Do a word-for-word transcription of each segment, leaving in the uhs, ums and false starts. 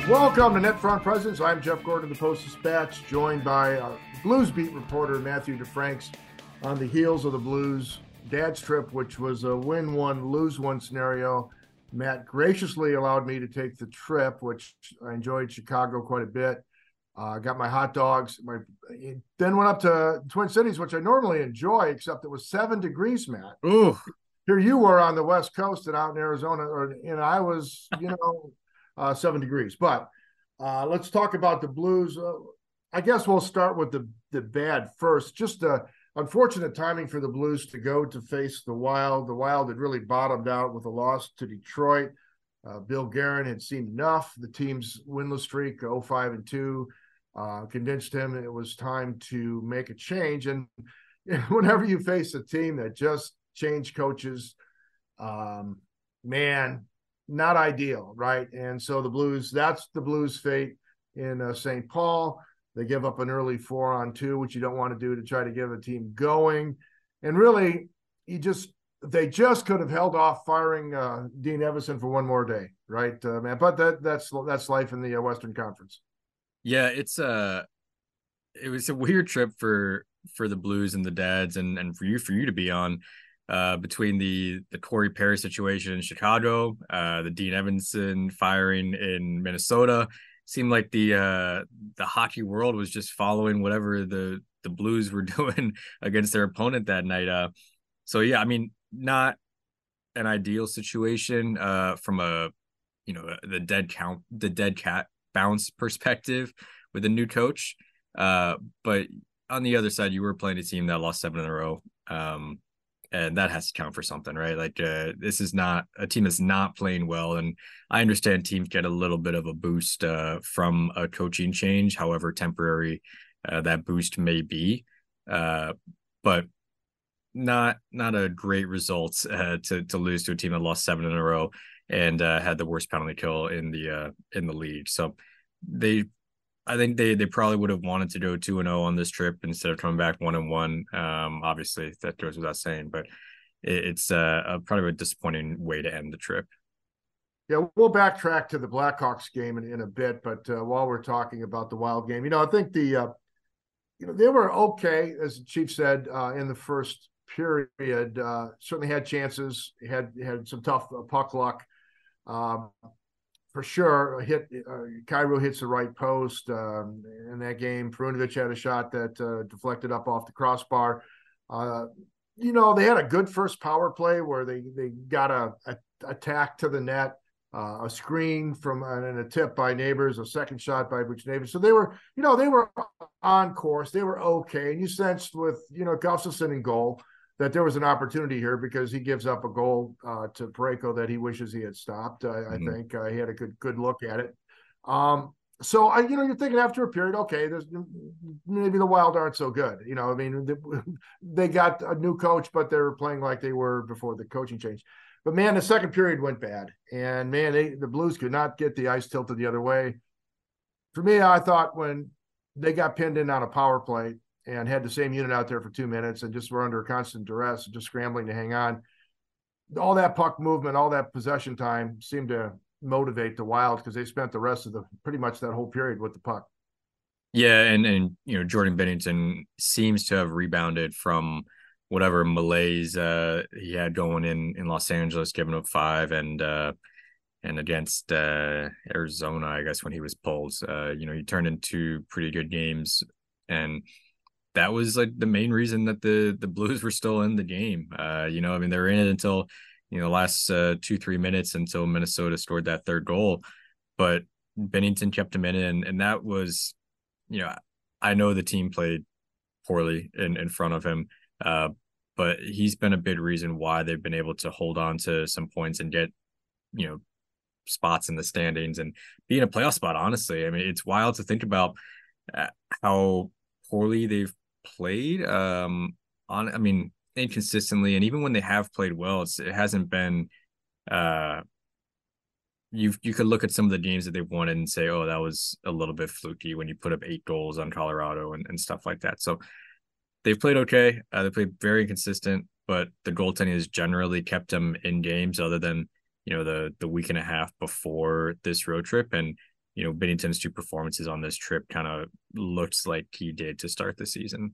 Welcome to Net Front Presence. I'm Jeff Gordon of the Post-Dispatch, joined by our Blues beat reporter Matthew DeFranks on the heels of the Blues dad's trip, which was a win one, lose one scenario. Matt graciously allowed me to take the trip, which I enjoyed Chicago quite a bit. Uh, got my hot dogs. My then went up to Twin Cities, which I normally enjoy, except it was seven degrees, Matt. Ooh. Here you were on the West Coast and out in Arizona, or and I was, you know, uh, seven degrees. But uh, let's talk about the Blues. Uh, I guess we'll start with the the bad first. Just uh, unfortunate timing for the Blues to go to face the Wild. The Wild had really bottomed out with a loss to Detroit. Uh, Bill Guerin had seen enough. The team's winless streak, oh five and two, uh, convinced him it was time to make a change. And whenever you face a team that just changed coaches, um, man, not ideal, right? And so the Blues, that's the Blues' fate in uh, Saint Paul. They give up an early four on two, which you don't want to do to try to get a team going. And really, you just they just could have held off firing uh, Dean Evason for one more day, right, uh, man? But that that's that's life in the uh, Western Conference. Yeah, it's a it was a weird trip for for the Blues and the Dads, and and for you for you to be on. Uh, between the the Corey Perry situation in Chicago, uh, the Dean Evason firing in Minnesota, seemed like the uh, the hockey world was just following whatever the the Blues were doing against their opponent that night. Uh, so yeah, I mean, not an ideal situation uh, from a you know the dead count the dead cat bounce perspective with a new coach. Uh, but on the other side, you were playing a team that lost seven in a row. Um, And that has to count for something, right? Like uh, this is not a team that's not playing well. And I understand teams get a little bit of a boost uh, from a coaching change, however temporary uh, that boost may be. Uh, but not not a great result uh, to to lose to a team that lost seven in a row and uh, had the worst penalty kill in the uh, in the league. So they I think they they probably would have wanted to go two and zero on this trip instead of coming back one and one. Um, obviously that goes without saying, but it, it's uh, a probably a disappointing way to end the trip. Yeah, we'll backtrack to the Blackhawks game in, in a bit, but uh, while we're talking about the Wild game, you know, I think the uh, you know they were okay, as the Chief said, uh, in the first period. Uh, certainly had chances, had had some tough uh, puck luck. Um, For sure, a hit. Uh, Cairo hits the right post um, in that game. Perunovic had a shot that uh, deflected up off the crossbar. Uh, you know, they had a good first power play where they they got a, a attack to the net, uh, a screen from uh, and a tip by Neighbors, a second shot by Butch Neighbors. So they were, you know, they were on course. They were okay, and you sensed with you know Gustafsson in goal that there was an opportunity here because he gives up a goal uh, to Parayko that he wishes he had stopped. I, mm-hmm. I think uh, he had a good good look at it. Um, so I, you know, you're thinking after a period, okay, there's maybe the Wild aren't so good. You know, I mean, they, they got a new coach, but they were playing like they were before the coaching change. But man, the second period went bad, and man, they, the Blues could not get the ice tilted the other way. For me, I thought when they got pinned in on a power play and had the same unit out there for two minutes and just were under constant duress and just scrambling to hang on. All that puck movement, all that possession time seemed to motivate the Wild because they spent the rest of the pretty much that whole period with the puck. Yeah, and and you know Jordan Binnington seems to have rebounded from whatever malaise uh, he had going in in Los Angeles, giving up five and uh, and against uh, Arizona, I guess when he was pulled. Uh, you know, he turned into pretty good games and. That was like the main reason that the the Blues were still in the game. Uh, you know, I mean, they were in it until, you know, last uh, two, three minutes until Minnesota scored that third goal. But Binnington kept him in it. And, and that was, you know, I know the team played poorly in, in front of him, uh, but he's been a big reason why they've been able to hold on to some points and get, you know, spots in the standings and be in a playoff spot, honestly. I mean, it's wild to think about uh, how poorly they've played um on I mean inconsistently, and even when they have played well, it's it hasn't been uh you you could look at some of the games that they've won and say, oh, that was a little bit fluky when you put up eight goals on Colorado and, and stuff like that. So they've played okay. Uh, they played very consistent, but the goaltending has generally kept them in games other than, you know, the the week and a half before this road trip. And you know, Binnington's two performances on this trip kind of looks like he did to start the season.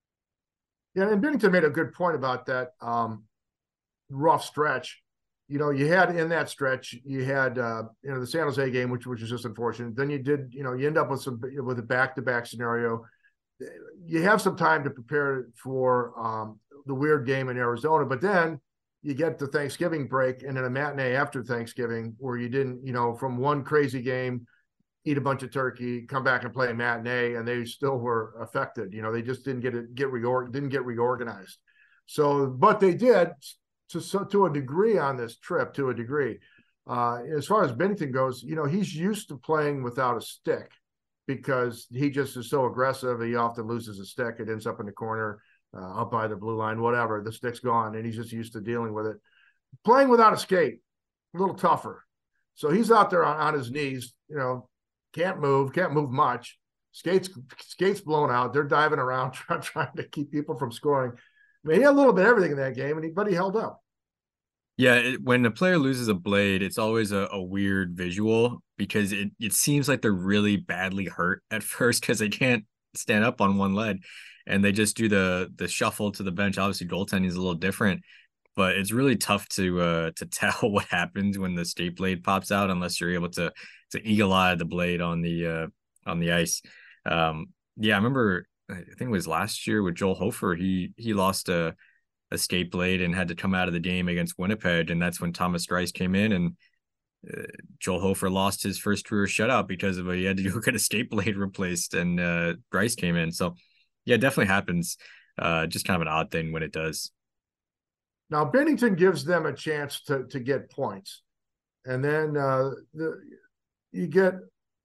Yeah, and Binnington made a good point about that um, rough stretch. You know, you had in that stretch, you had uh, you know the San Jose game, which which was just unfortunate. Then you did, you know, you end up with some with a back to back scenario. You have some time to prepare for um, the weird game in Arizona, but then you get the Thanksgiving break and then a matinee after Thanksgiving where you didn't, you know, from one crazy game, eat a bunch of turkey, come back and play a matinee, and they still were affected. You know, they just didn't get it get reor- didn't get reorganized. So, but they did to to a degree on this trip, to a degree. Uh, as far as Binnington goes, you know, he's used to playing without a stick because he just is so aggressive. He often loses a stick. It ends up in the corner, uh, up by the blue line, whatever. The stick's gone, and he's just used to dealing with it. Playing without a skate, a little tougher. So he's out there on, on his knees, you know, can't move, can't move much. Skates, skates blown out. They're diving around trying, trying to keep people from scoring. I mean, he had a little bit of everything in that game, and he, but he held up. Yeah, it, when a player loses a blade, it's always a, a weird visual because it, it seems like they're really badly hurt at first because they can't stand up on one leg, and they just do the the shuffle to the bench. Obviously, goaltending is a little different, but it's really tough to uh, to tell what happens when the skate blade pops out unless you're able to to eagle eye the blade on the uh, on the ice. Um, yeah, I remember. I think it was last year with Joel Hofer. He he lost a a skate blade and had to come out of the game against Winnipeg. And that's when Thomas Greiss came in, and uh, Joel Hofer lost his first career shutout because of a, he had to go get a skate blade replaced, and uh, Greiss came in. So yeah, it definitely happens. Uh, just kind of an odd thing when it does. Now, Binnington gives them a chance to, to get points. And then uh, the, you get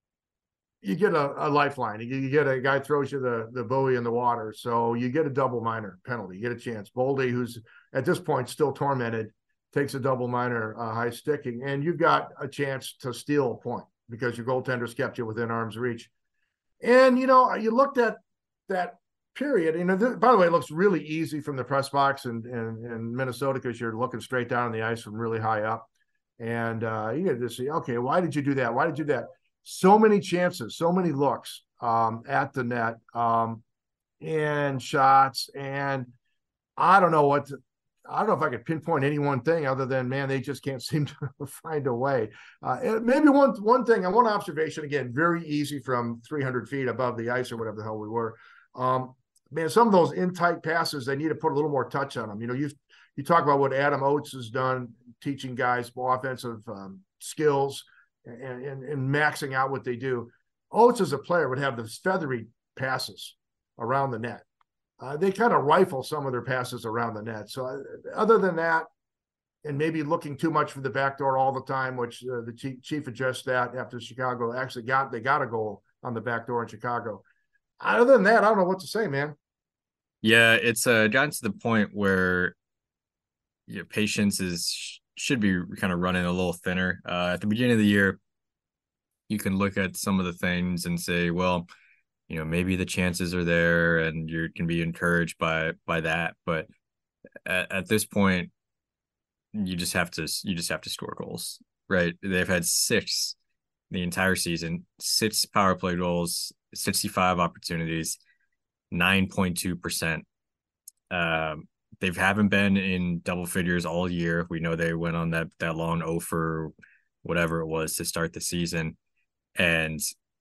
you get a, a lifeline. You, you get a guy throws you the, the buoy in the water. So you get a double minor penalty. You get a chance. Boldy, who's at this point still tormented, takes a double minor uh, high sticking. And you got a chance to steal a point because your goaltender's kept you within arm's reach. And, you know, you looked at that period. You know, th- by the way, it looks really easy from the press box in, in, in Minnesota because you're looking straight down on the ice from really high up. And uh, you get to see, okay, why did you do that? Why did you do that? So many chances, so many looks um, at the net um, and shots. And I don't know what to, I don't know if I could pinpoint any one thing other than, man, they just can't seem to find a way. Uh, maybe one one thing and one observation, again, very easy from three hundred feet above the ice or whatever the hell we were. Um, man, some of those in tight passes, they need to put a little more touch on them. You know, you you talk about what Adam Oates has done, teaching guys more offensive um, skills and, and, and maxing out what they do. Oates as a player would have those feathery passes around the net. Uh, they kind of rifle some of their passes around the net. So uh, other than that, and maybe looking too much for the back door all the time, which uh, the chief, chief addressed that after Chicago actually got, they got a goal on the back door in Chicago. Other than that, I don't know what to say, man. Yeah, it's uh, gotten to the point where you know, patience is should be kind of running a little thinner. Uh, at the beginning of the year, you can look at some of the things and say, well, you know, maybe the chances are there, and you can be encouraged by by that. But at, at this point, you just have to you just have to score goals, right? They've had six the entire season, six power play goals, sixty-five opportunities, nine point two percent. Um, they haven't been in double figures all year. We know they went on that that long oh for whatever it was to start the season, and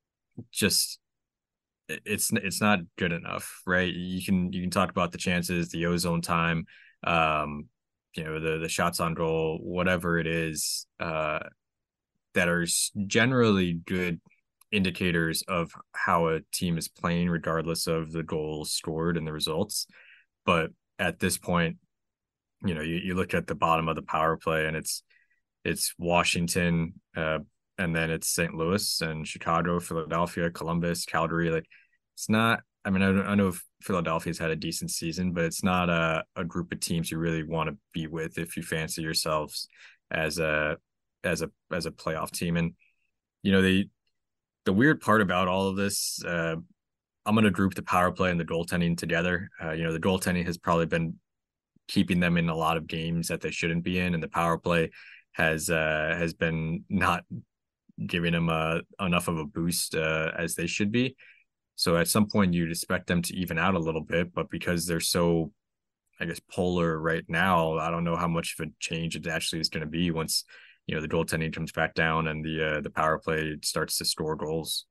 just it's it's not good enough, right? You can you can talk about the chances, the ozone time, um, you know, the the shots on goal, whatever it is, uh, that are generally good indicators of how a team is playing, regardless of the goals scored and the results. But at this point, you know, you, you look at the bottom of the power play, and it's it's Washington, uh, and then it's Saint Louis and Chicago, Philadelphia, Columbus, Calgary. Like, it's not. I mean, I, I know Philadelphia's had a decent season, but it's not a, a group of teams you really want to be with if you fancy yourselves as a as a as a playoff team. And you know, the the weird part about all of this, uh, I'm going to group the power play and the goaltending together. Uh, you know, the goaltending has probably been keeping them in a lot of games that they shouldn't be in, and the power play has uh, has been not giving them uh, enough of a boost uh, as they should be. So at some point you'd expect them to even out a little bit, but because they're so, I guess, polar right now, I don't know how much of a change it actually is going to be once, you know, the goaltending comes back down and the uh, the power play starts to score goals.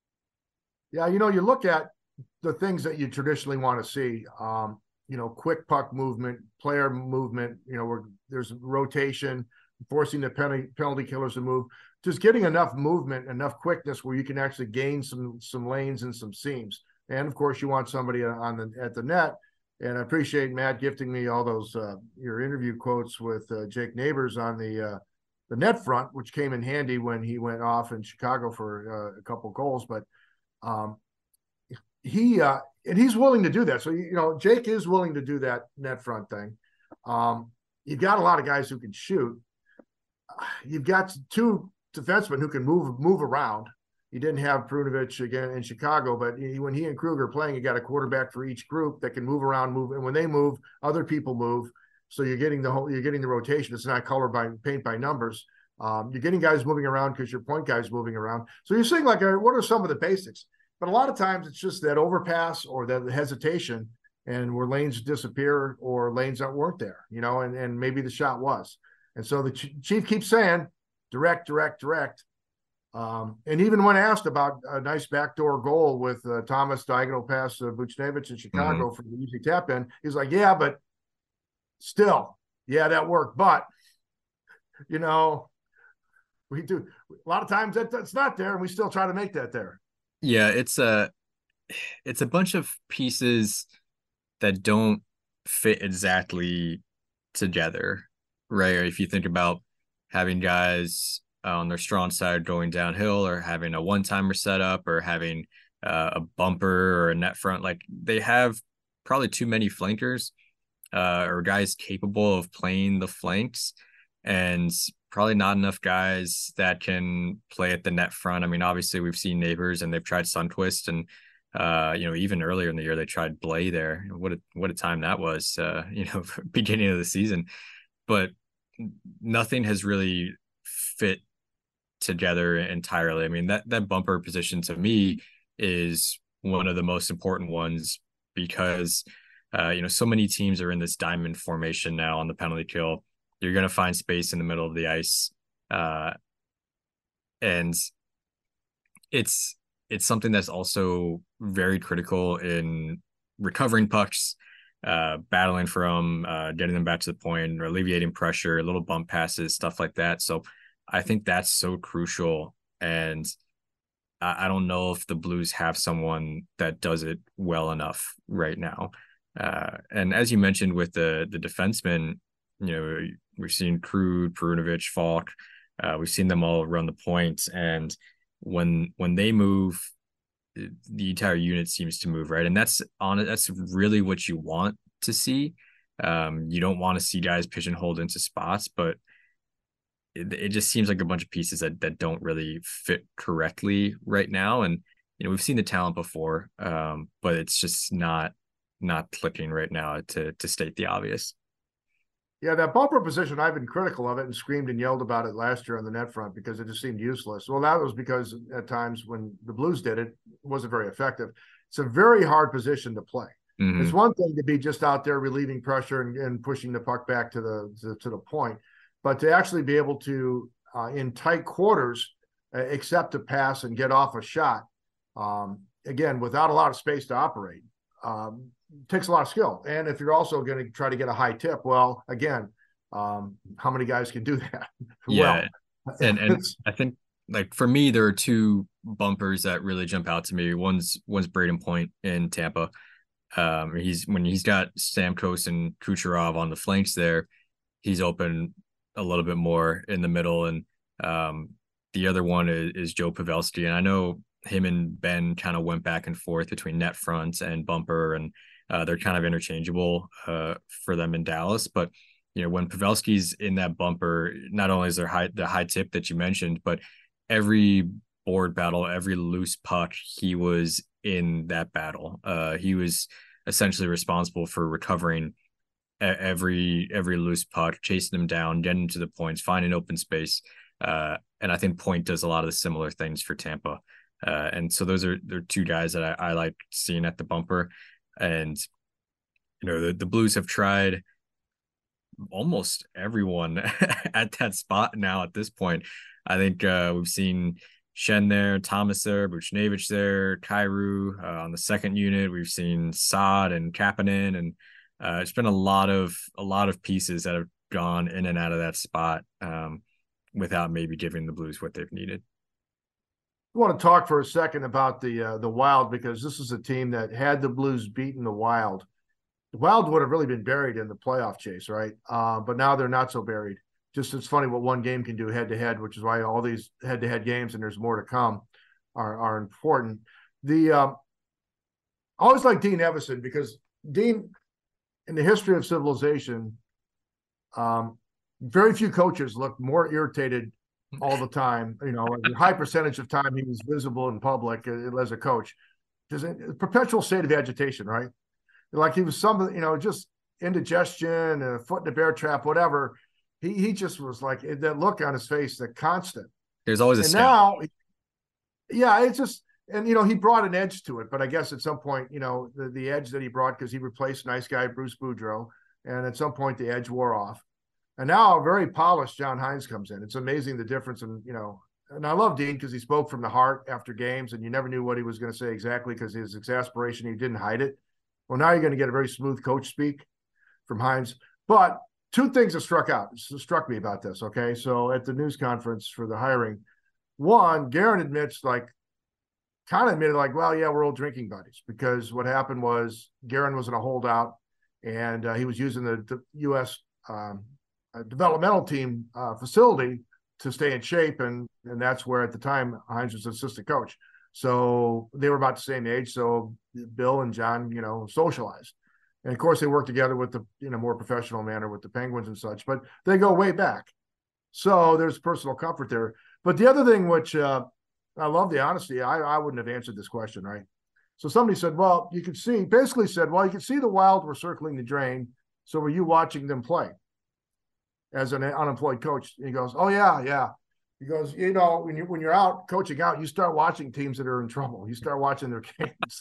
Yeah, you know, you look at the things that you traditionally want to see. Um, you know, quick puck movement, player movement. You know, where there's rotation, forcing the penalty penalty killers to move. Just getting enough movement, enough quickness where you can actually gain some some lanes and some seams. And of course, you want somebody on the at the net. And I appreciate Matt gifting me all those uh, your interview quotes with uh, Jake Neighbors on the uh, the net front, which came in handy when he went off in Chicago for uh, a couple goals. But um, he uh, and he's willing to do that. So you know, Jake is willing to do that net front thing. Um, you've got a lot of guys who can shoot. You've got two defensemen who can move move around. You didn't have Perunovich again in Chicago, but he, when he and Kruger are playing, you got a quarterback for each group that can move around, move, and when they move, other people move. So you're getting the whole, you're getting the rotation. It's not color by paint by numbers. Um, you're getting guys moving around because your point guys moving around. So you're seeing like, what are some of the basics? But a lot of times it's just that overpass or that hesitation, and where lanes disappear or lanes that weren't there, you know, and and maybe the shot was. And so the chief keeps saying direct, direct, direct. Um, and even when asked about a nice backdoor goal with uh, Thomas diagonal pass to Buchnevich in Chicago mm-hmm. for the easy tap in, he's like, yeah, but still, yeah, that worked. But, you know, we do a lot of times that, that's not there, and we still try to make that there. Yeah, it's a, it's a bunch of pieces that don't fit exactly together, right? Or if you think about having guys on their strong side going downhill, or having a one-timer setup, or having uh, a bumper or a net front, like they have probably too many flankers uh, or guys capable of playing the flanks, and probably not enough guys that can play at the net front. I mean, obviously we've seen Neighbors and they've tried Sundqvist, and uh, you know, even earlier in the year they tried Blais there. What a what a time that was, uh, you know, beginning of the season. But nothing has really fit together entirely. I mean, that that bumper position to me is one of the most important ones, because uh, you know, so many teams are in this diamond formation now on the penalty kill. You're going to find space in the middle of the ice, uh, and it's it's something that's also very critical in recovering pucks, uh, battling for them, uh, getting them back to the point, or alleviating pressure, little bump passes, stuff like that. So I think that's so crucial, and I, I don't know if the Blues have someone that does it well enough right now. Uh, and as you mentioned with the the defensemen, you know, we've seen Krug, Perunovich, Falk. Uh, we've seen them all run the point, and when when they move, the entire unit seems to move, right? And that's on it. That's really what you want to see. Um, you don't want to see guys pigeonholed into spots, but it, it just seems like a bunch of pieces that that don't really fit correctly right now. And you know, we've seen the talent before, um, but it's just not not clicking right now, to to state the obvious. Yeah, that bumper position, I've been critical of it and screamed and yelled about it last year on the net front because it just seemed useless. Well, that was because at times when the Blues did it, it wasn't very effective. It's a very hard position to play. Mm-hmm. It's one thing to be just out there relieving pressure and, and pushing the puck back to the to, to the point, but to actually be able to, uh, in tight quarters, uh, accept a pass and get off a shot, um, again, without a lot of space to operate, um, takes a lot of skill. And if you're also going to try to get a high tip, well, again, um, how many guys can do that? Yeah. Well, and and I think, like, for me, there are two bumpers that really jump out to me. One's one's Braden Point in Tampa. Um, he's when he's got Stamkos and Kucherov on the flanks there, he's open a little bit more in the middle. And um, the other one is, is Joe Pavelski. And I know him and Ben kind of went back and forth between net front and bumper, and Uh, they're kind of interchangeable uh, for them in Dallas. But, you know, when Pavelski's in that bumper, not only is there high, the high tip that you mentioned, but every board battle, every loose puck, he was in that battle. Uh, he was essentially responsible for recovering every every loose puck, chasing them down, getting to the points, finding open space. Uh, and I think Point does a lot of the similar things for Tampa. Uh, and so those are they're two guys that I, I like seeing at the bumper. And you know, the, the Blues have tried almost everyone at that spot now at this point. I think uh, we've seen Shen there, Thomas there, Buchnevich there, Kyrou uh, on the second unit. We've seen Saad and Kapanen, and uh, it's been a lot of a lot of pieces that have gone in and out of that spot um, without maybe giving the Blues what they've needed. I want to talk for a second about the uh, the Wild, because this is a team that had the Blues beaten the Wild, the Wild would have really been buried in the playoff chase, right? Uh, but now they're not so buried. Just it's funny what one game can do head to head, which is why all these head to head games, and there's more to come, are are important. The um, I always like Dean Evason, because Dean, in the history of civilization, um, very few coaches look more irritated all the time. You know, a high percentage of time he was visible in public as a coach. Just a perpetual state of agitation, right? Like he was some, you know, just indigestion, a foot in the bear trap, whatever. He he just was like that look on his face, the constant. There's always a and scout. now, yeah, it's just, and you know, he brought an edge to it. But I guess at some point, you know, the, the edge that he brought, because he replaced nice guy Bruce Boudreau, and at some point the edge wore off. And now a very polished John Hynes comes in. It's amazing the difference in, you know, and I love Dean because he spoke from the heart after games, and you never knew what he was going to say exactly because his exasperation, he didn't hide it. Well, now you're going to get a very smooth coach speak from Hynes. But two things that struck out, struck me about this, okay? So at the news conference for the hiring, one, Guerin admits, like, kind of admitted, like, well, yeah, we're old drinking buddies, because what happened was Guerin was in a holdout, and uh, he was using the, the U S um, developmental team uh, facility to stay in shape, and and that's where at the time Hynes was assistant coach. So they were about the same age. So Bill and John, you know, socialized. And of course they worked together with the, in a more professional manner with the Penguins and such, but they go way back. So there's personal comfort there. But the other thing, which uh, I love the honesty, I, I wouldn't have answered this question, right? So somebody said, well, you could see, basically said, well, you could see the Wild were circling the drain. So were you watching them play as an unemployed coach? And he goes, oh yeah, yeah. He goes, you know, when you when you're out coaching out, you start watching teams that are in trouble. You start watching their games.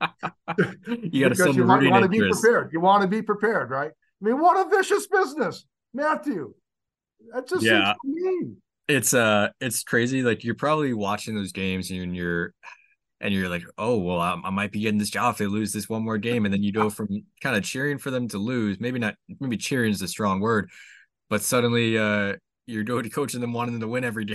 You got to send you want to be prepared. You want to be prepared, right? I mean, what a vicious business, Matthew. That just yeah. seems mean. It's uh, it's crazy. Like you're probably watching those games and you're and you're like, oh well, I, I might be getting this job if they lose this one more game, and then you go from kind of cheering for them to lose. Maybe not. Maybe cheering is a strong word, but suddenly uh. You're going to coaching them, wanting them to win every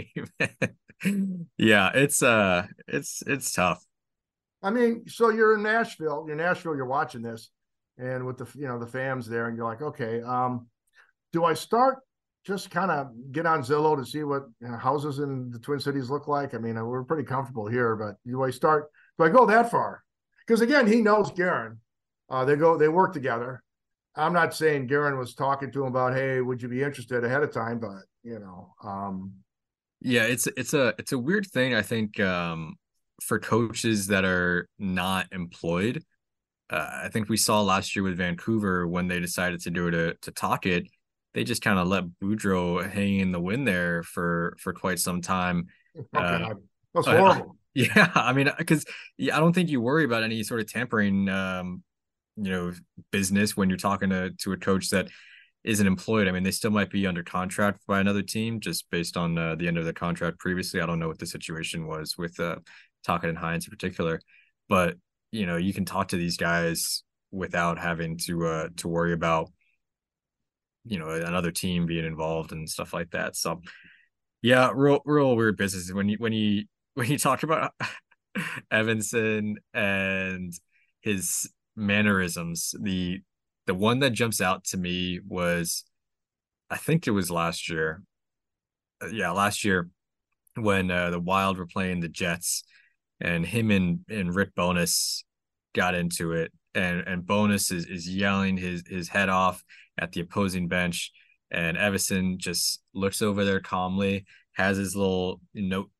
game. yeah, it's uh, it's it's tough. I mean, so you're in Nashville. You're in Nashville. You're watching this, and with the you know the fans there, and you're like, okay, um, do I start just kind of get on Zillow to see what you know, houses in the Twin Cities look like? I mean, we're pretty comfortable here, but do I start? Do I go that far? Because again, he knows Guerin. Uh, they go, they work together. I'm not saying Guerin was talking to him about, hey, would you be interested ahead of time? But you know, um, yeah, it's it's a it's a weird thing. I think um, for coaches that are not employed, uh, I think we saw last year with Vancouver when they decided to do it to to talk it. They just kind of let Boudreau hang in the wind there for for quite some time. Oh, uh, God. That's horrible. Uh, yeah, I mean, because yeah, I don't think you worry about any sort of tampering. Um, you know, business when you're talking to to a coach that isn't employed. I mean, they still might be under contract by another team just based on uh, the end of their contract previously. I don't know what the situation was with uh, Tocchet and Hynes in particular, but you know, you can talk to these guys without having to uh, to worry about you know another team being involved and stuff like that. So yeah, real real weird business when you when you when you talk about Evason and his mannerisms. The the one that jumps out to me was, I think it was last year. Uh, yeah, last year when uh, the Wild were playing the Jets, and him and and Rick Bowness got into it, and and Bowness is is yelling his his head off at the opposing bench, and Evason just looks over there calmly, has his little note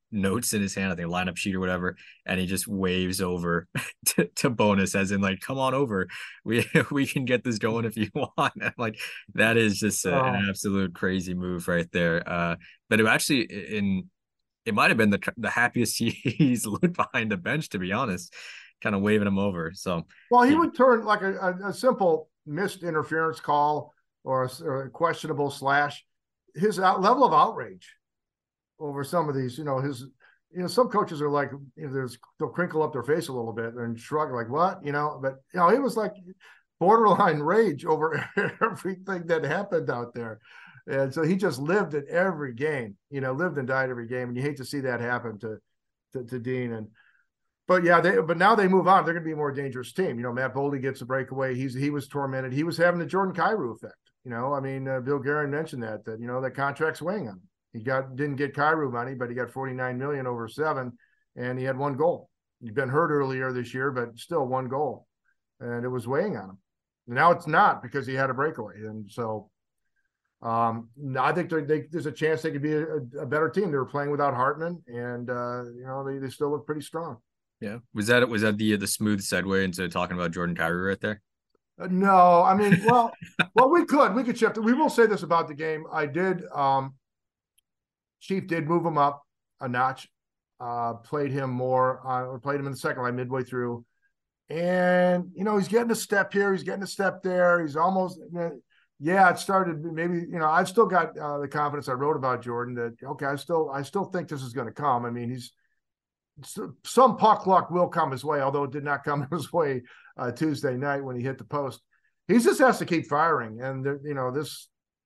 notes in his hand, I think lineup sheet or whatever, and he just waves over to, to Bowness as in like, come on over. We we can get this going if you want. I'm like, that is just a, an Oh, absolute crazy move right there. Uh, but it actually in it might have been the the happiest he, he's looked behind the bench, to be honest, kind of waving him over. So well, he yeah, would turn like a, a, a simple missed interference call or a, or a questionable slash. His out, level of outrage over some of these, you know, his, you know, some coaches are like, you know, there's they'll crinkle up their face a little bit and shrug, like, what, you know, but you know, he was like borderline rage over everything that happened out there. And so he just lived in every game, you know, lived and died every game. And you hate to see that happen to to, to Dean. And but yeah, they but now they move on. They're going to be a more dangerous team. You know, Matt Boldy gets a breakaway. He's he was tormented. He was having the Jordan Kyrou effect. You know, I mean, uh, Bill Guerin mentioned that that you know that contract's weighing on him. He got didn't get Kyrou money, but he got forty-nine million over seven, and he had one goal. He'd been hurt earlier this year, but still one goal, and it was weighing on him. Now it's not because he had a breakaway, and so um, I think they, there's a chance they could be a, a better team. They were playing without Hartman, and uh, you know they, they still look pretty strong. yeah. Was that was that the the smooth segue into talking about Jordan Kyrou right there? Uh, no, I mean, well, well, we could we could shift it. We will say this about the game. I did. Um, Chief did move him up a notch, uh, played him more, uh, or played him in the second line midway through. And, you know, he's getting a step here, he's getting a step there. He's almost, you know, yeah, it started maybe, you know, I've still got uh, the confidence I wrote about Jordan that, okay, I still, I still think this is going to come. I mean, he's, some puck luck will come his way, although it did not come his way uh, Tuesday night when he hit the post. He just has to keep firing. And, you know, this,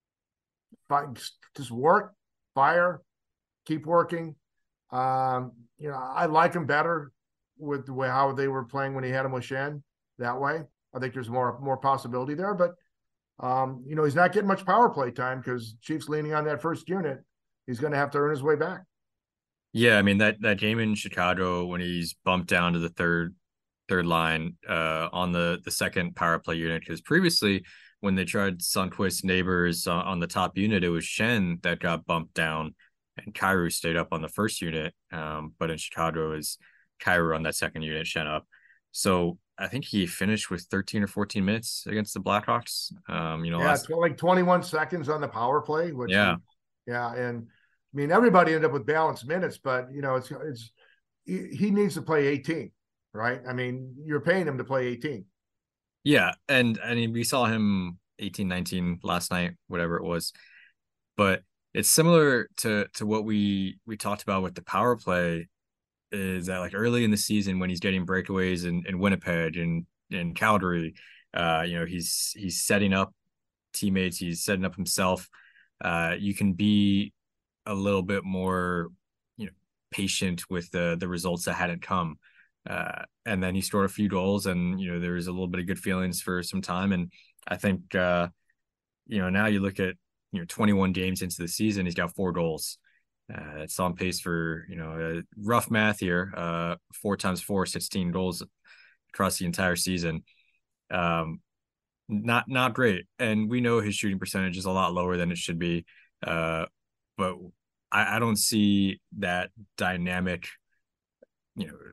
just work, fire, keep working. Um, you know, I like him better with the way how they were playing when he had him with Shen that way. I think there's more more possibility there, but um, you know, he's not getting much power play time because Chiefs leaning on that first unit. He's going to have to earn his way back. Yeah, I mean that that game in Chicago when he's bumped down to the third third line uh, on the the second power play unit, because previously when they tried Sundqvist neighbors uh, on the top unit, it was Shen that got bumped down and Kyrou stayed up on the first unit. Um, but in Chicago, it was Kyrou on that second unit, Shen up. So I think he finished with thirteen or fourteen minutes against the Blackhawks. Um, you know, Yeah, last... it's like twenty-one seconds on the power play, which yeah, yeah, and I mean everybody ended up with balanced minutes, but you know, it's it's he, he needs to play eighteen, right? I mean, you're paying him to play eighteen. yeah, and I mean we saw him eighteen, nineteen last night, whatever it was, but it's similar to to what we we talked about with the power play. Is that like early in the season when he's getting breakaways in, in Winnipeg and in Calgary, uh, you know, he's he's setting up teammates, he's setting up himself. Uh, you can be a little bit more, you know, patient with the the results that hadn't come. Uh, and then he scored a few goals, and you know, there was a little bit of good feelings for some time. And I think uh, you know, now you look at you know twenty-one games into the season, he's got four goals. Uh, it's on pace for, you know, uh, rough math here. Uh, four times four, sixteen goals across the entire season. Um, not not great. And we know his shooting percentage is a lot lower than it should be. Uh, but I, I don't see that dynamic, you know,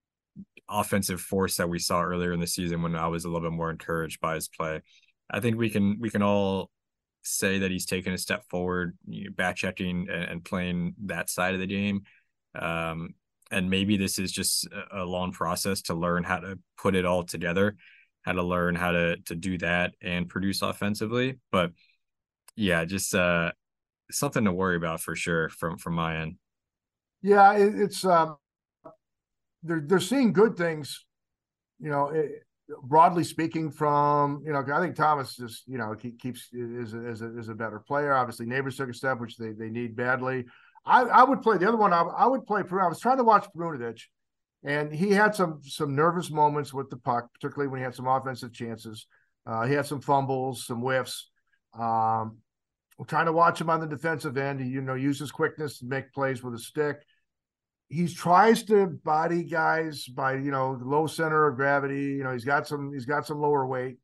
offensive force that we saw earlier in the season when I was a little bit more encouraged by his play. I think we can we can all say that he's taken a step forward, you know, back checking and, and playing that side of the game. Um, and maybe this is just a, a long process to learn how to put it all together, how to learn how to to do that and produce offensively. But yeah, just uh, something to worry about for sure from from my end. Yeah, it, it's um, they're they're seeing good things, you know. It, broadly speaking, from you know, I think Thomas just you know keeps is is a, is a better player. Obviously, Neighbors took a step, which they they need badly. I I would play the other one. I, I would play. I was trying to watch Perunovic, and he had some some nervous moments with the puck, particularly when he had some offensive chances. Uh, he had some fumbles, some whiffs. Um, I'm trying to watch him on the defensive end. He, you know, use his quickness to make plays with a stick. He tries to body guys by, you know, the low center of gravity. You know, he's got some, he's got some lower weight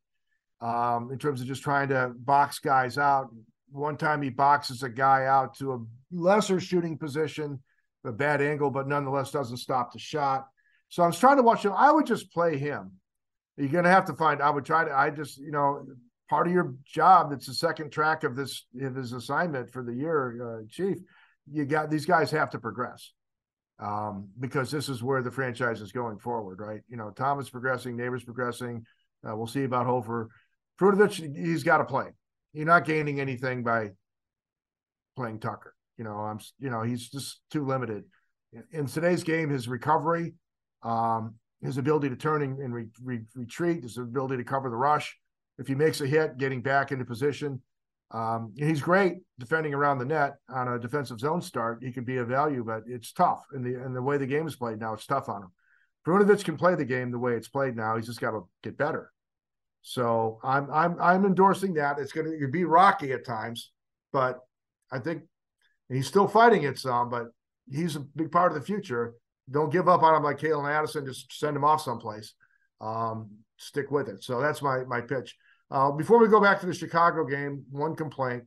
um, in terms of just trying to box guys out. One time he boxes a guy out to a lesser shooting position a bad angle, but nonetheless doesn't stop the shot. So I was trying to watch him. I would just play him. You're going to have to find, I would try to, I just, you know, part of your job, it's the second track of this, of his assignment for the year, uh, Chief. You got, these guys have to progress um, because this is where the franchise is going forward, right? You know, Thomas progressing, Neighbors progressing. Uh, we'll see about Hofer. Perunovic, he's got to play. You're not gaining anything by playing Tucker. You know, I'm, you know, he's just too limited. In, in today's game, his recovery, um, his ability to turn and, and re, re, retreat, his ability to cover the rush. If he makes a hit, getting back into position. Um, he's great defending around the net on a defensive zone start. He can be a value, but it's tough. In the in the way the game is played now, it's tough on him. Perunovic can play the game the way it's played now. He's just got to get better. So I'm I'm I'm endorsing that. It's going to be rocky at times, but I think he's still fighting it some. But he's a big part of the future. Don't give up on him like Calen Addison. Just send him off someplace. Um, stick with it. So that's my my pitch. Uh, before we go back to the Chicago game, one complaint,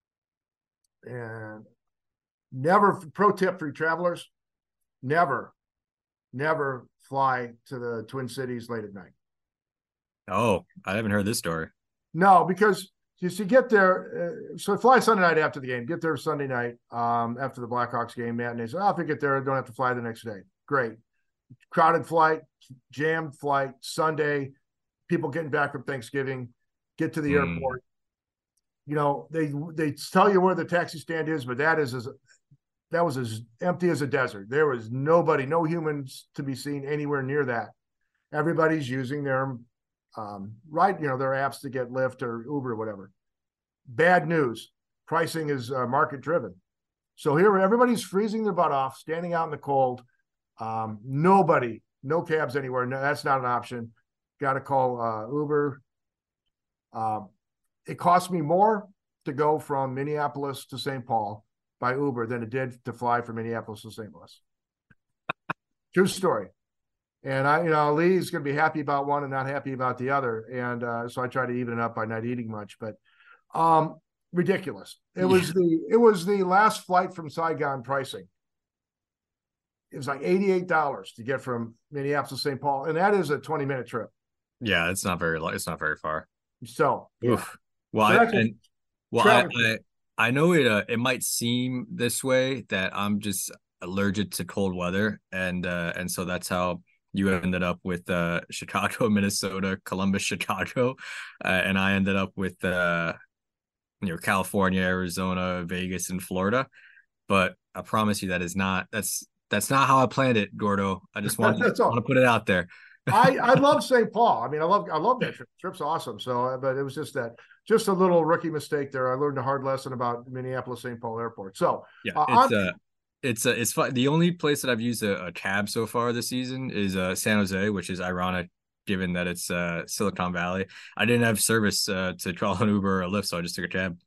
and never, pro tip for travelers, never, never fly to the Twin Cities late at night. Oh, I haven't heard this story. No, because you see, get there, uh, so fly Sunday night after the game, get there Sunday night um, after the Blackhawks game, matinee. So, oh, if I get there, I don't have to fly the next day. Great. Crowded flight, jammed flight, Sunday, people getting back from Thanksgiving. Get to the mm. airport. You know, they they tell you where the taxi stand is, but that is as that was as empty as a desert. There was nobody, no humans to be seen anywhere near that. Everybody's using their um, right, you know, their apps to get Lyft or Uber or whatever. Bad news. Pricing is uh, market driven. So here, everybody's freezing their butt off, standing out in the cold. Um, nobody, no cabs anywhere. No, that's not an option. Got to call uh, Uber. Um, it cost me more to go from Minneapolis to Saint Paul by Uber than it did to fly from Minneapolis to Saint Louis. True story. And I, you know, Lee's going to be happy about one and not happy about the other. And uh, so I try to even it up by not eating much, but um, ridiculous. It was the, it was the last flight from Saigon pricing. It was like eighty-eight dollars to get from Minneapolis to Saint Paul. And that is a twenty minute trip. Yeah. It's not very, it's not very far. So, yeah. well, so I, and, well, I, I, I know it. Uh, it might seem this way that I'm just allergic to cold weather, and uh, and so that's how you ended up with uh, Chicago, Minnesota, Columbus, Chicago, uh, and I ended up with uh, you know, California, Arizona, Vegas, and Florida. But I promise you that is not that's that's not how I planned it, Gordo. I just want, want to put it out there. I, I love Saint Paul. I mean, I love I love that trip. The trip's awesome. So, but it was just that, just a little rookie mistake there. I learned a hard lesson about Minneapolis Saint Paul Airport. So, yeah, uh, it's a, uh, it's a, it's fun. The only place that I've used a, a cab so far this season is uh, San Jose, which is ironic given that it's uh, Silicon Valley. I didn't have service uh, to call an Uber or a Lyft, so I just took a cab.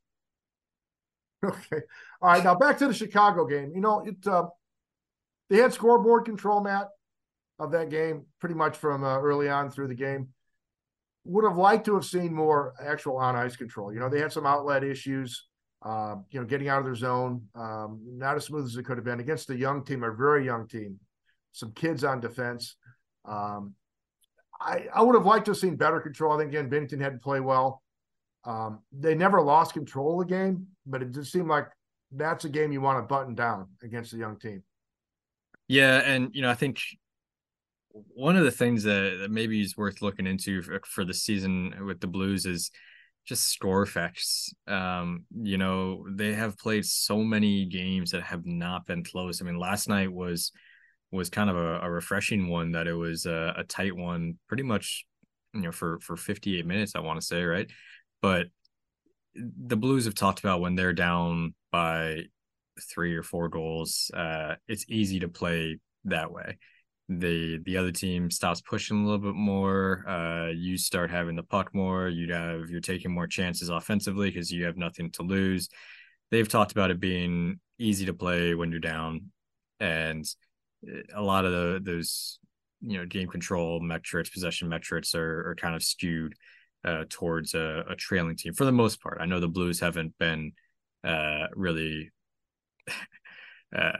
Okay, all right. Now back to the Chicago game. You know, it uh, they had scoreboard control, Matt, of that game pretty much from uh, early on through the game. Would have liked to have seen more actual on-ice control. You know, they had some outlet issues, uh, you know, getting out of their zone, um, not as smooth as it could have been against a young team, a very young team, some kids on defense. Um, I, I would have liked to have seen better control. I think, again, Binnington had to play well. Um, they never lost control of the game, but it just seemed like that's a game you want to button down against a young team. Yeah, and, you know, I think – one of the things that, that maybe is worth looking into for, for the season with the Blues is just score effects. Um, you know, they have played so many games that have not been close. I mean, last night was was kind of a, a refreshing one that it was a, a tight one, pretty much, you know, for for fifty-eight minutes, I want to say, right? But the Blues have talked about when they're down by three or four goals, uh, it's easy to play that way. The the other team stops pushing a little bit more. Uh, you start having the puck more. You have you're taking more chances offensively because you have nothing to lose. They've talked about it being easy to play when you're down, and a lot of the, those you know game control metrics, possession metrics are, are kind of skewed uh, towards a, a trailing team for the most part. I know the Blues haven't been uh, really. uh,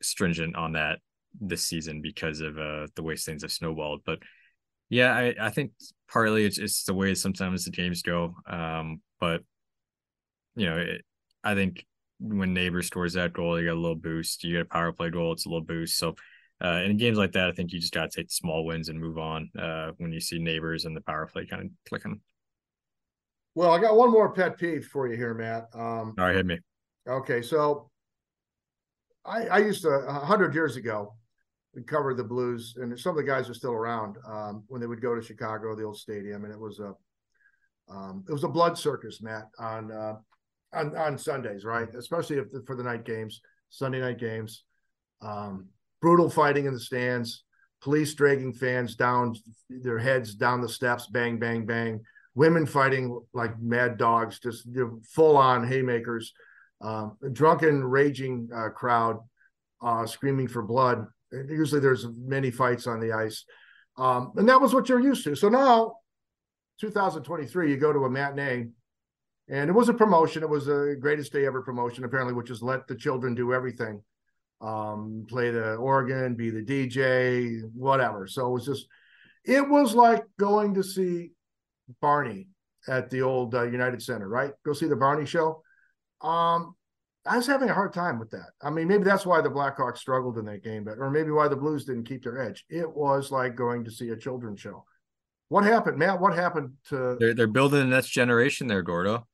stringent on that this season because of uh, the way things have snowballed. But yeah, I, I think partly it's it's the way sometimes the games go. Um, but you know, it, I think when Neighbors scores that goal, you got a little boost. You get a power play goal, it's a little boost. So uh, in games like that, I think you just got to take the small wins and move on uh, when you see Neighbors and the power play kind of clicking. Well, I got one more pet peeve for you here, Matt. Um, All right, hit me. okay, so I, I used to a hundred years ago. We covered the Blues, and some of the guys are still around um, when they would go to Chicago, the old stadium, and it was a um, it was a blood circus, Matt, on uh, on on Sundays, right? Especially if the, for the night games, Sunday night games. Um, brutal fighting in the stands, police dragging fans down their heads down the steps, bang, bang, bang. Women fighting like mad dogs, just you know, full on haymakers. Um, a drunken, raging uh, crowd uh, screaming for blood. Usually there's many fights on the ice. Um, and that was what you're used to. So now, two thousand twenty-three, you go to a matinee, and it was a promotion. It was a greatest day ever promotion, apparently, which is let the children do everything. Um, play the organ, be the D J, whatever. So it was just, it was like going to see Barney at the old uh, United Center, right? Go see the Barney show. Um, I was having a hard time with that. I mean, maybe that's why the Blackhawks struggled in that game, but or maybe why the Blues didn't keep their edge. It was like going to see a children's show. What happened, Matt? What happened to? They're they're building the next generation there, Gordo.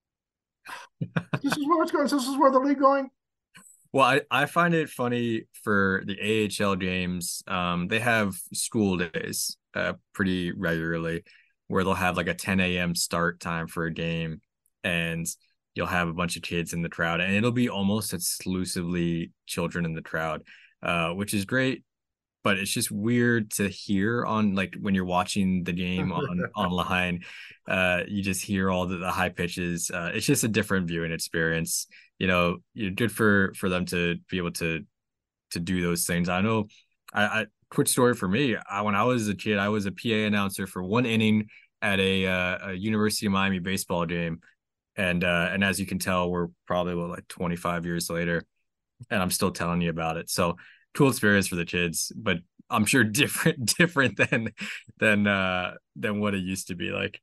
This is where it's going. This is where the league going. Well, I, I find it funny for the A H L games. Um, they have school days uh, pretty regularly where they'll have like a ten a.m. start time for a game, and you'll have a bunch of kids in the crowd, and it'll be almost exclusively children in the crowd, uh, which is great. But it's just weird to hear on like when you're watching the game on online, uh, you just hear all the, the high pitches. Uh, it's just a different viewing experience. You know, you're good for for them to be able to to do those things. I know. I, I quick story for me. I, when I was a kid, I was a P A announcer for one inning at a, uh, a University of Miami baseball game, and uh, and as you can tell, we're probably what, like twenty-five years later, and I'm still telling you about it. So cool experience for the kids, but I'm sure different different than than uh than what it used to be like.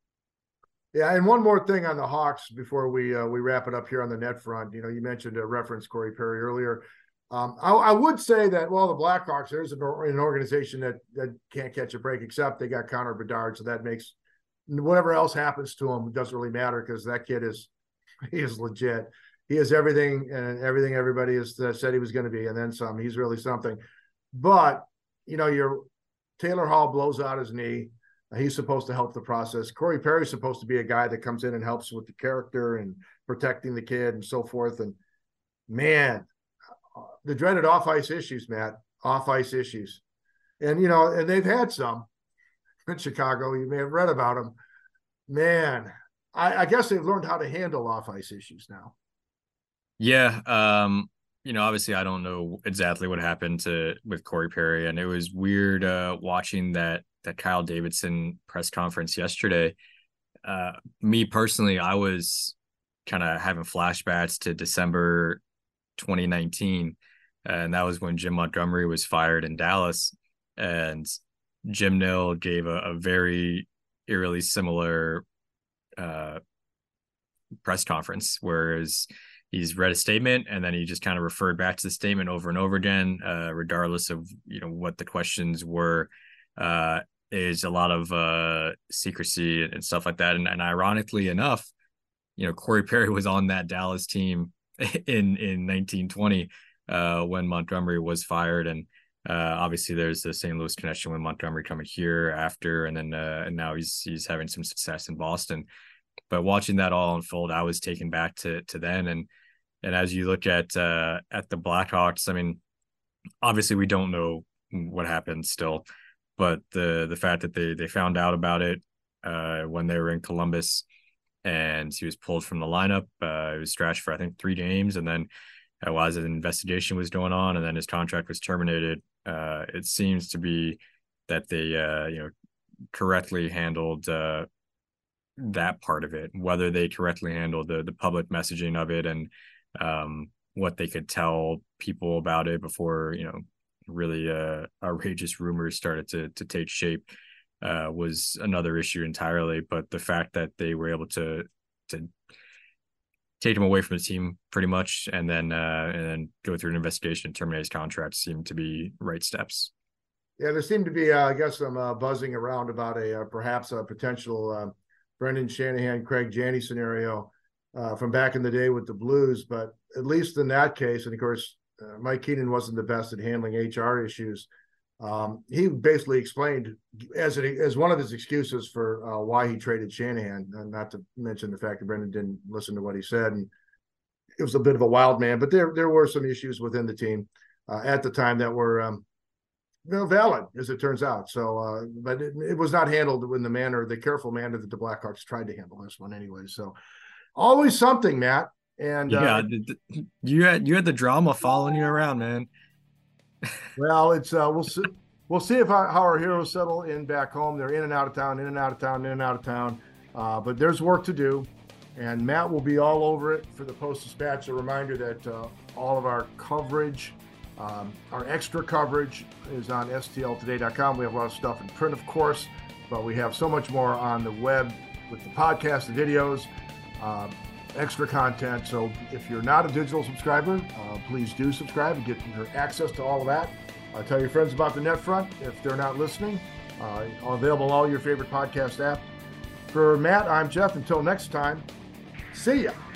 Yeah, and one more thing on the Hawks before we uh, we wrap it up here on the net front. You know, you mentioned a reference Corey Perry earlier. Um, I, I would say that well, the Blackhawks, there's an, an organization that that can't catch a break, except they got Connor Bedard, so that makes whatever else happens to him doesn't really matter because that kid is he is legit. He is everything and everything everybody has uh, said he was going to be, and then some. He's really something. But you know, your Taylor Hall blows out his knee. He's supposed to help the process. Corey Perry's supposed to be a guy that comes in and helps with the character and protecting the kid and so forth. And man, the dreaded off ice issues, Matt, off ice issues. And, you know, and they've had some in Chicago. You may have read about them. Man, I, I guess they've learned how to handle off ice issues now. Yeah. Um, you know, obviously I don't know exactly what happened to with Corey Perry, and it was weird uh watching that that Kyle Davidson press conference yesterday. Uh me personally, I was kind of having flashbacks to December twenty nineteen, and that was when Jim Montgomery was fired in Dallas, and Jim Nill gave a, a very eerily similar uh press conference, whereas he's read a statement and then he just kind of referred back to the statement over and over again, uh, regardless of, you know, what the questions were. Uh, is a lot of uh, secrecy and stuff like that. And, and ironically enough, you know, Corey Perry was on that Dallas team in, in nineteen twenty uh, when Montgomery was fired. And uh, obviously there's the Saint Louis connection with Montgomery coming here after, and then uh, and now he's he's having some success in Boston. But watching that all unfold, I was taken back to to then. And and as you look at uh, at the Blackhawks, I mean, obviously we don't know what happened still, but the the fact that they they found out about it uh, when they were in Columbus, and he was pulled from the lineup. Uh, he was scratched for I think three games, and then uh, while an investigation was going on, and then his contract was terminated. Uh, it seems to be that they uh, you know correctly handled uh, that part of it. Whether they correctly handled the the public messaging of it and um, what they could tell people about it before, you know, really uh, outrageous rumors started to to take shape uh, was another issue entirely. But the fact that they were able to to take him away from the team pretty much, and then uh, and then go through an investigation and terminate his contract seemed to be right steps. Yeah, there seemed to be, uh, I guess, some uh, buzzing around about a uh, perhaps a potential uh, Brendan Shanahan, Craig Janney scenario uh, from back in the day with the Blues. But at least in that case, and of course, uh, Mike Keenan wasn't the best at handling H R issues. Um, he basically explained as a, as one of his excuses for uh, why he traded Shanahan, and not to mention the fact that Brendan didn't listen to what he said, and it was a bit of a wild man. But there there were some issues within the team uh, at the time that were um, you know, valid, as it turns out. So, uh, but it, it was not handled in the manner, the careful manner that the Blackhawks tried to handle this one anyway. So, always something, Matt. And yeah, uh, you had you had the drama following you around, man. Well, it's uh, we'll see. We'll see if how, how our heroes settle in back home. They're in and out of town, in and out of town, in and out of town. Uh, but there's work to do, and Matt will be all over it for the Post-Dispatch. A reminder that uh, all of our coverage, um, our extra coverage, is on S T L today dot com. We have a lot of stuff in print, of course, but we have so much more on the web with the podcast, the videos, uh, extra content. So if you're not a digital subscriber, uh, please do subscribe and get your access to all of that. Uh, tell your friends about the NetFront if they're not listening. Uh, available on all your favorite podcast app. For Matt, I'm Jeff. Until next time, see ya.